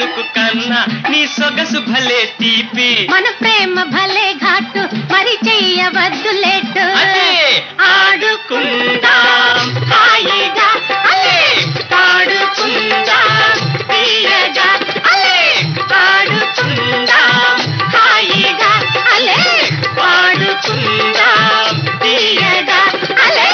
పలుకు కన్నా నీ సొగసు భలే తీపి మన ప్రేమ భలే ఘాటు మరి చెయ్యవద్దు లేటు ఆడుకుందాం హాయిగా అలే పాడుకుందాం తీయగా అలే పాడుకుందాం హాయిగా అలే పాడుకుందాం తీయగా అలే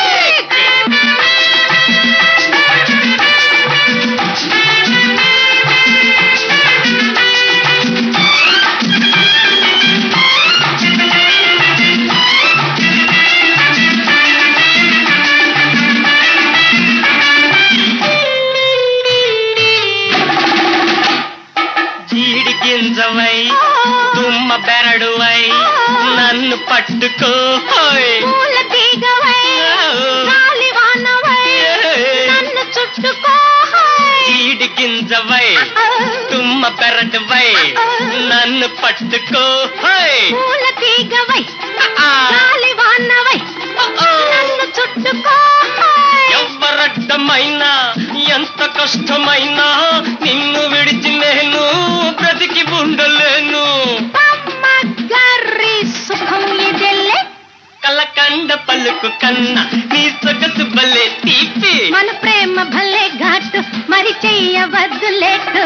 జీడి గింజవై తుమ్మ బెరడువై నన్ను పట్టుకో పూల తీగవై గాలివానవై నన్ను చుట్టుకో జీడి గింజవై తుమ్మ బెరడువై నన్ను పట్టుకో పూల తీగవై గాలివానవై నన్ను చుట్టుకో ఎవరడ్డమైనా ఎంత కష్టమైనా నిన్ను విడిచి నేను బ్రతికి ఉండలేను గర్రి సుఖం ఇదెల్లే కలకండ పలుకు కన్నా నీ సొగసు భలే తీపి మన ప్రేమ భలే ఘాటు మరి చెయ్యవద్దు లేటు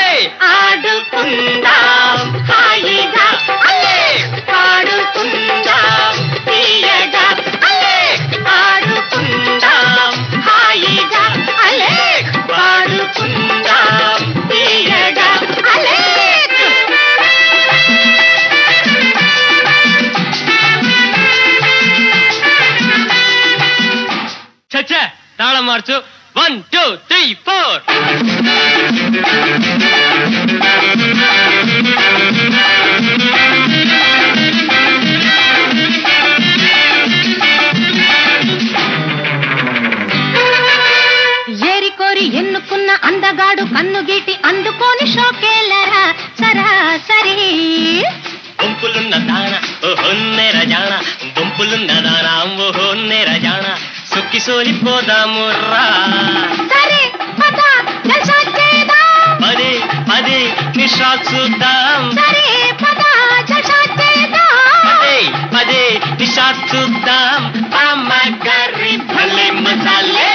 ఆడుకుందాం హాయిగా అలే పాడుకుందాం తీయగా అలే ఆడుకుందాం హాయిగా అలే పాడుకుందాం తీయగా అలే చచ్చా తాళం మార్చు 1 2 3 4 ఏరికోరి ఎన్నుకున్న అందగాడు కన్ను గీటి అందుకోని షోకేలరా సరాసరి గుంపులున్న దాన ఓహొన్నెర జాణ గుంపులున్న దాన ఓహొన్నెర జాణ సుక్కి సోలిపోదాము రా సరే పద జల్సా చేద్దాం పదే పదే నిషా చూద్దాం సరే పద జల్సా చేద్దాం పదే పదే నిషా చూద్దాం అమ్మ గర్రి భలే మసాలే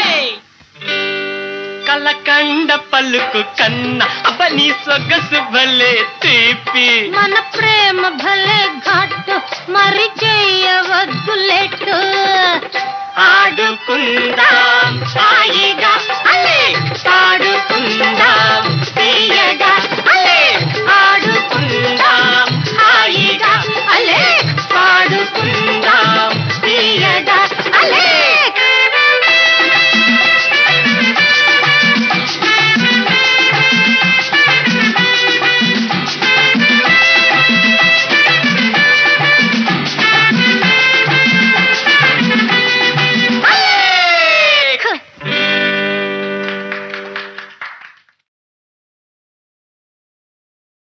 కలకండ పలుకు కన్నా అవని సొగసు భలే తీపి మన ప్రేమ భలే ఘాటు మరి చెయ్యవద్దు లేటు ఆడుకుందాం హాయిగా అలే పాడుకుందాం